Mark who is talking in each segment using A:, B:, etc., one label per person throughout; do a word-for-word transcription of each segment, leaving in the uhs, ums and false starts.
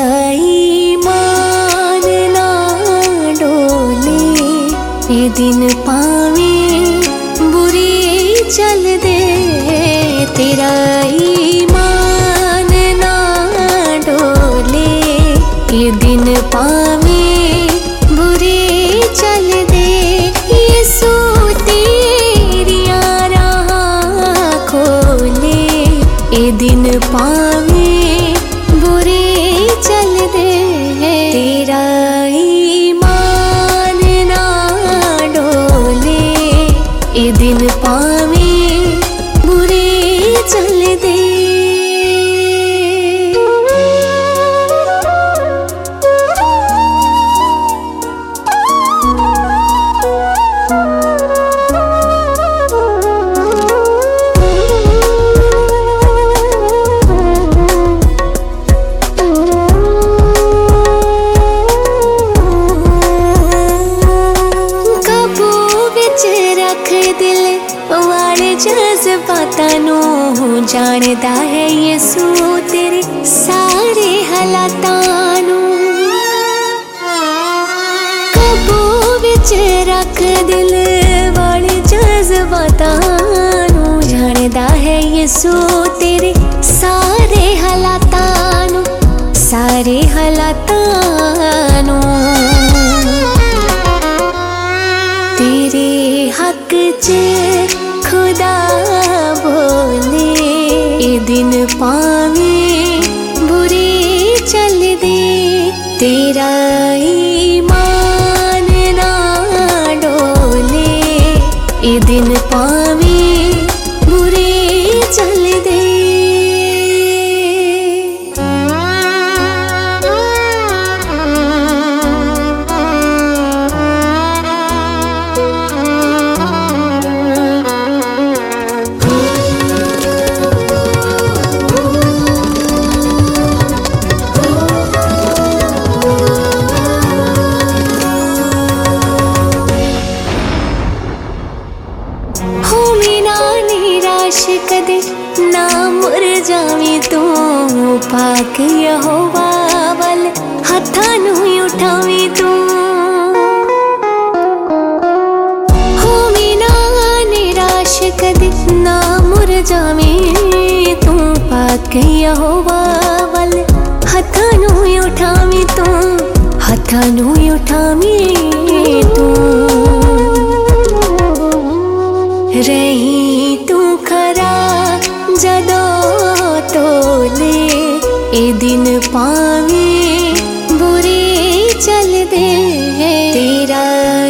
A: ईमान ना डोले, ये दिन पावे बुरी चल दे। तेरा ईमान ना डोले, ये दिन पावे बुरी चल दे। यीशु तेरिया राह खोले, ये दिन पावे बुरे चल दे। तेरा ईमान ना डोले, ये दिन पावे बुरे चल दे। दिल वाले जज्बातां नूं जानदा है यीशु तेरे सारे हालातां नूं। काबू विच रख दिल वाले जज्बातां नूं जानदा है यीशु तेरे सारे हालातां नूं, सारे हालातां नूं। तेरे हक च खुदा बोले, ये दिन पावे बुरे चल दे। तेरा ईमान ना डोले, ये दिन पावे बुरे चल दे। कदे ना मुरझावी तू, पाक यहोवा वल हत्थां नूं उठावी तू। होवी ना निराश कदे ना मुरझावी तू, पाक यहोवा वल हत्थां नूं उठावी तू, हत्थां नूं उठावी तू। रही तू खरा जदों तोले, ये दिन पावे बुरे चल दे। तेरा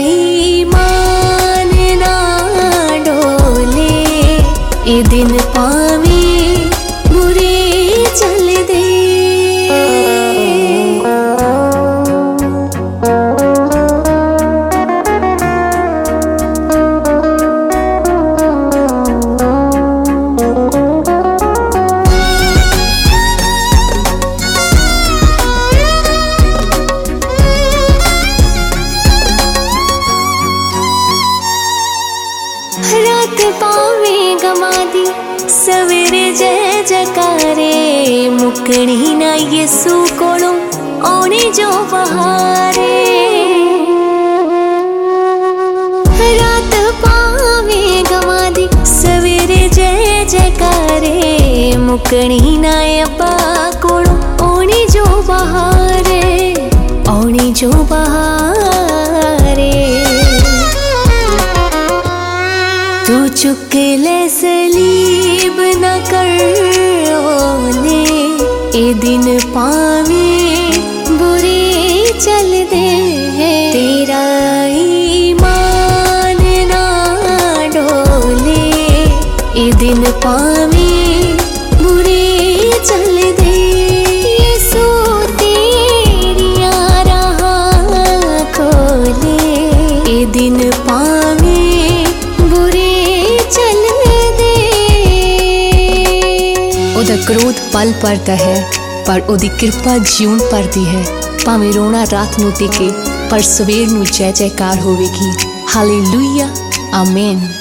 A: ईमान ना डोले, ये दिन पावे बुरे चल दे। रात पावे गमा दी सवेरे जय जयकारे, मुकणी ना यीशु कोलों आने जो बहारे। रात पावे गमा दी सवेरे जय जयकारे, मुकणी ना अब्बा कोलों आने जो बहारे, आने जो बहारे। तू चुक ले सलीब न कर ओले, ये दिन पावे बुरे चल दे। तेरा ईमान ना डोले, ये दिन पावे बुरे चल दे। यीशु तेरिया राह खोले, ये दिन पावे ओदा क्रोध पल पड़ता है, पर ओदी कृपा जीवन पड़ती है। भावें रोना रात नूं टिके, पर सवेर नूं जय जयकार होवेगी। हालेलुया, आमीन।